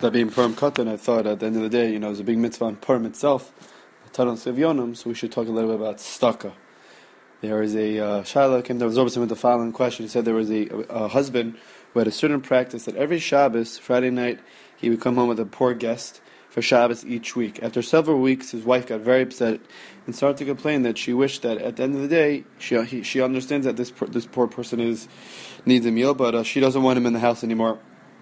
That being Purim Katan, I thought at the end of the day, there's a big mitzvah on Purim itself, Taran Sevyonim, so we should talk a little bit about Staka. There is a Shaila came to absorb with the following question. He said there was a husband who had a certain practice that every Shabbos, Friday night, he would come home with a poor guest for Shabbos each week. After several weeks, his wife got very upset and started to complain that she wished that at the end of the day, she understands that this poor person needs a meal, but she doesn't want him in the house anymore.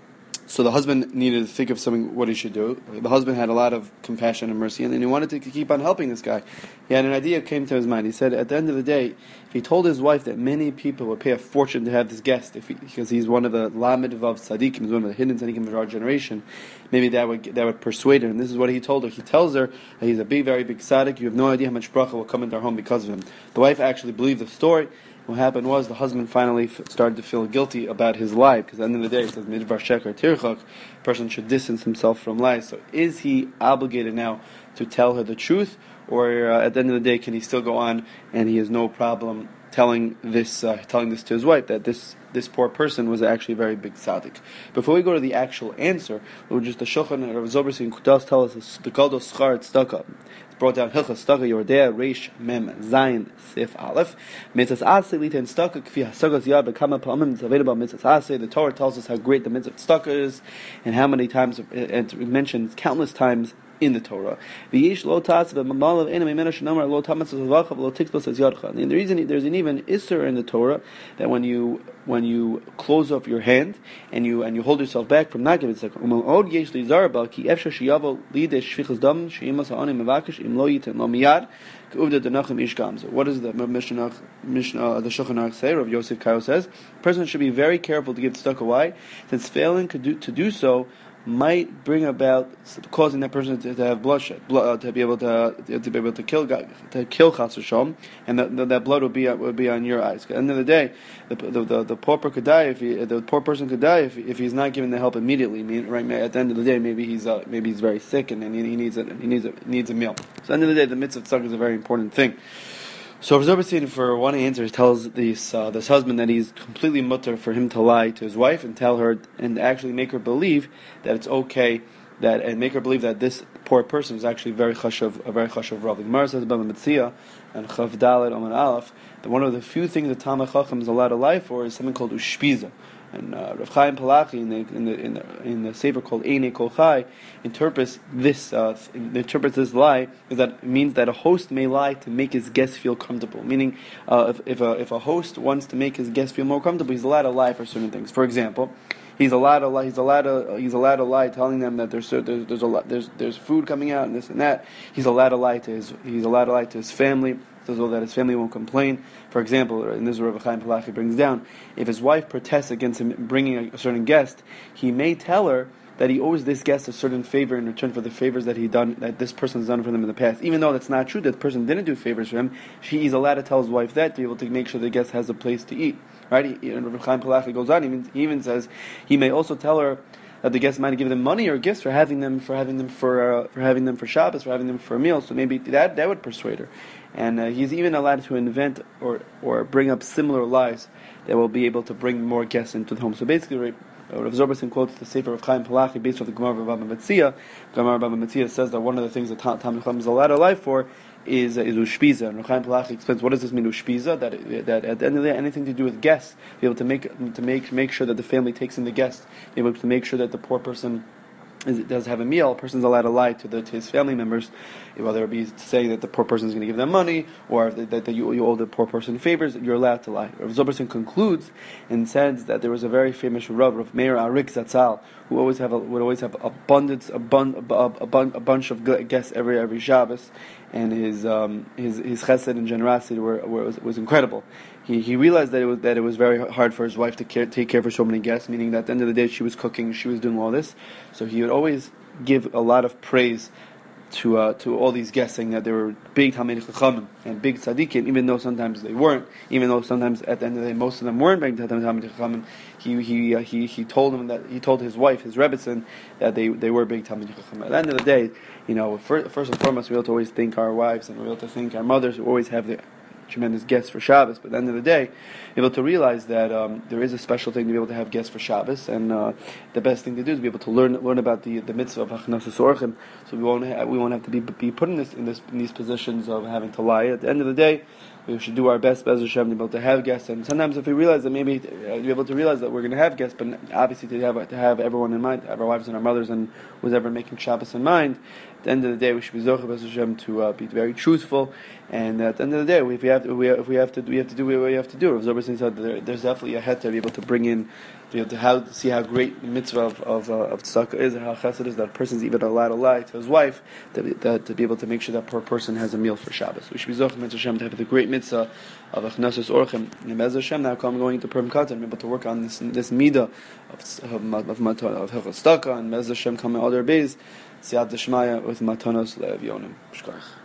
So the husband needed to think of what he should do. The husband had a lot of compassion and mercy, and he wanted to keep on helping this guy. He had an idea that came to his mind. He said, at the end of the day, if he told his wife that many people would pay a fortune to have this guest, because he's one of the Lamed Vav Tzadikim, he's one of the hidden Tzadikim of our generation, maybe that would persuade her. And this is what he told her. He tells her that he's a very big Tzadik. You have no idea how much bracha will come into our home because of him. The wife actually believed the story. What happened was the husband finally started to feel guilty about his lie, because at the end of the day it says midvar sheker tirchak, a person should distance himself from lies. So is he obligated now to tell her the truth, or at the end of the day can he still go on and he has no problem telling this to his wife that this poor person was actually a very big tzaddik? Before we go to the actual answer, just the Shulchan Rav Zoberstein Kudas tell us the Kaldos Schar Tzedakah. Brought down Hilchas Staka Yordea Reish Mem Zayin Sif Aleph Mitzvahs Aseh Lita and Staka Kfi Hasagas Yad Bekama Pamim. It's available Mitzvahs Aseh. The Torah tells us how great the Mitzvah Staka is and how many times it mentions countless times in the Torah. V'yish lo tas v'mamalav ena me'mena shenamar lo tamatz v'zvacha v'lo tiktos as yadcha. And the reason there's an even isser in the Torah that when you close off your hand and you hold yourself back from not giving tzedakah. U'ma'od yesh li zarba ki efsha sheyavo lidei shvichas dam she'imas ha'anim mevakish im lo yitem lo miyad k'uvda denachim ish gamza. What does the Mishnah the Shulchan Aruch say? Rav Yosef Karo says, a person should be very careful to give tzedakah. Why? Since failing to do so might bring about causing that person to have bloodshed, to be able to kill Chas V'Shalom, and that blood would be on your eyes. At the end of the day, the pauper could die the poor person could die if he's not given the help immediately. At the end of the day, maybe he's very sick and he needs a meal. So at the end of the day, the mitzvah tzedakah is a very important thing. So Rav Zoberstein, for one answer, tells this husband that he's completely mutter for him to lie to his wife and tell her and actually make her believe that it's okay and make her believe that this poor person is actually very chashuv Rav. The Gemara says about the Metzia and Chav Dalet Oman Aleph that one of the few things that Talmid Chacham is allowed to lie for is something called ushpiza. And Rav Chaim Palachi in the sefer called Einei Kol Chai interprets this lie is that it means that a host may lie to make his guest feel comfortable. Meaning, if a host wants to make his guest feel more comfortable, he's allowed to lie for certain things. For example, he's allowed to lie, telling them that there's food coming out and this and that. He's allowed to lie to his family, so that his family won't complain. For example, and this is what Rav Chaim Palachi brings down, if his wife protests against him bringing a certain guest, he may tell her that he owes this guest a certain favor in return for the favors that this person has done for them in the past. Even though that's not true, that the person didn't do favors for him, he's allowed to tell his wife that to be able to make sure the guest has a place to eat. Right? And Rav Chaim Palachi goes on. He even says he may also tell her that the guest might give them money or gifts for having them for Shabbos, for having them for a meal. So maybe that would persuade her. And he's even allowed to invent or bring up similar lies that will be able to bring more guests into the home. So basically, Rav Zoberstein quotes the Sefer of Chaim Palachi based on the Gemara of Baba Metzia. Gemara of Baba Metzia says that one of the things that Talmid Chacham is allowed to lie for is ushpiza. And Rav Chaim Palachi explains what does this mean ushpiza? That at the end of the day, anything to do with guests, be able to make sure that the family takes in the guests, be able to make sure that the poor person does have a meal. A person's allowed to lie to his family members, whether it be saying that the poor person is going to give them money, or that you owe the poor person favors. You're allowed to lie. Rav Zoberstein concludes and says that there was a very famous Rav Meir Arik Zatzal, who would always have a bunch of guests every Shabbos, and his chesed and generosity was incredible. He realized that it was very hard for his wife to take care for so many guests, meaning that at the end of the day she was cooking, she was doing all this. So he would always give a lot of praise to all these guests, saying that they were big Talmidei Chachamim and big tzaddikim, even though sometimes they weren't. Even though sometimes at the end of the day most of them weren't big Talmidei Chachamim, he told his wife, his Rebbetzin, that they were big Talmidei Chachamim. At the end of the day, first and foremost, we have to always thank our wives and we have to thank our mothers who always have tremendous guests for Shabbos. But at the end of the day, able to realize that there is a special thing to be able to have guests for Shabbos, and the best thing to do is be able to learn about the mitzvah of Hachnasas Orchim. So we won't have to be put in these positions of having to lie. At the end of the day, we should do our best, Be'ez Hashem, to be able to have guests. And sometimes if we realize that maybe be able to realize that we're going to have guests, but obviously to have everyone in mind, have our wives and our mothers and who's ever making Shabbos in mind. At the end of the day, we should be zocher, Be'ez Hashem, to be very truthful. And at the end of the day, if we have to do what we have to do. Rav Zilberstein said there's definitely a head to be able to bring in, to be able to see how great the mitzvah of tzedakah is, and how chesed is that a person's even allowed to lie to his wife, to be able to make sure that poor person has a meal for Shabbos. We should be zocher, Be'ez Hashem, to have the great mitzvah of Hachnasas Orchim. And Be'ez Hashem, now I'm going to Purim Katan, be able to work on this midah of Hilchos Tzedakah, and Be'ez Hashem come in other days. Siyat Deshmaya with Matanos Le'Evyonim. Shkarach.